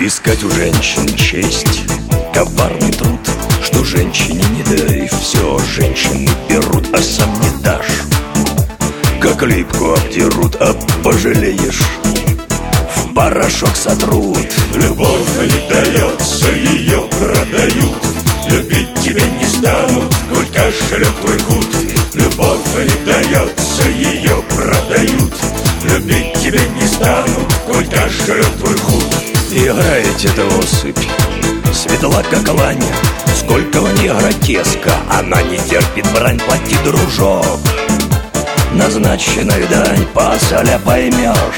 Искать у женщин честь, коварный труд, что женщине не дай, все женщины берут, а сам не дашь. Как липку обдерут, а пожалеешь, в порошок сотрут. Любовь не дается, ее продают, любить тебя не станут, коль кошелек твой худ. Любовь не дается, ее продают, любить тебя не станут, коль кошелек твой худ. Играете эта особь, светла как лань, сколько в ней гротеска, она не терпит брань, плати, дружок. Назначенную дань посоля поймешь,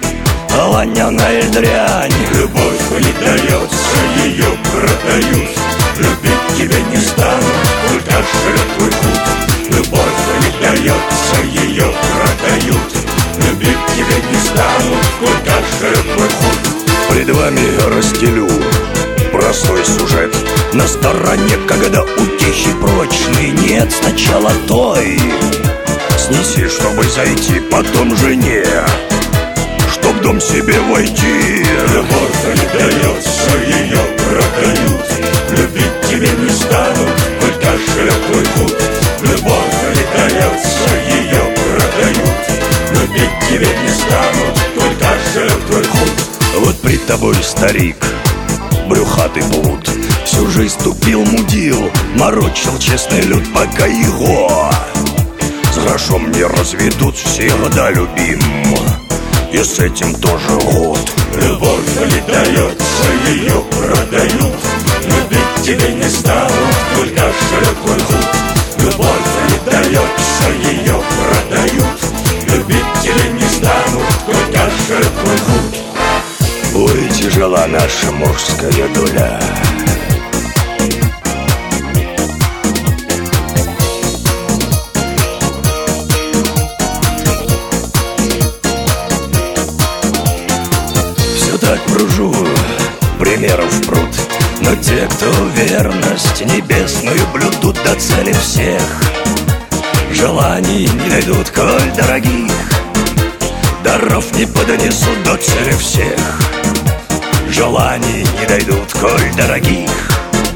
ланяная дрянь. Любовь не дается, ее продают, любить тебя не станут, коль кошелек твой худ. Любовь не дается, ее продают, любить тебя не станут, коль кошелек твой худ. Пред вами расстелю простой сюжет. На стороне, когда утехи прочные нет, сначала той снеси, чтобы зайти, потом жене, чтоб в дом себе войти. Любовь не дается, ее продают, любить тебе не станут, коль кошелек твой худ. Любовь не дается, ее продают, любить тебе не станут, коль кошелек твой худ. Вот пред тобой старик, брюхатый плут, всю жизнь тупил, мудил, морочил честный люд, пока его с грошом не разведут. Всегда любим, и с этим тоже год. Любовь не дается, ее продают, любить тебе не станут, коль кошелек твой худ. Любовь не дается, ее продают, любить тебе не станут, коль кошелек твой худ. Ой, тяжела наша мужская доля. Все так бружу, примеров пруд, но те, кто верность небесную блюдут до цели всех, желаний не найдут, коль дорогих, даров не поднесут до цели всех. Желаний не дойдут, коль дорогих,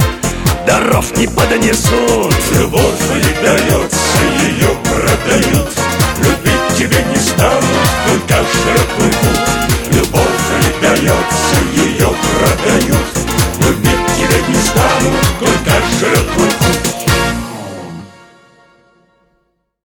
даров не поднесут. Любовь не дается, ее продают,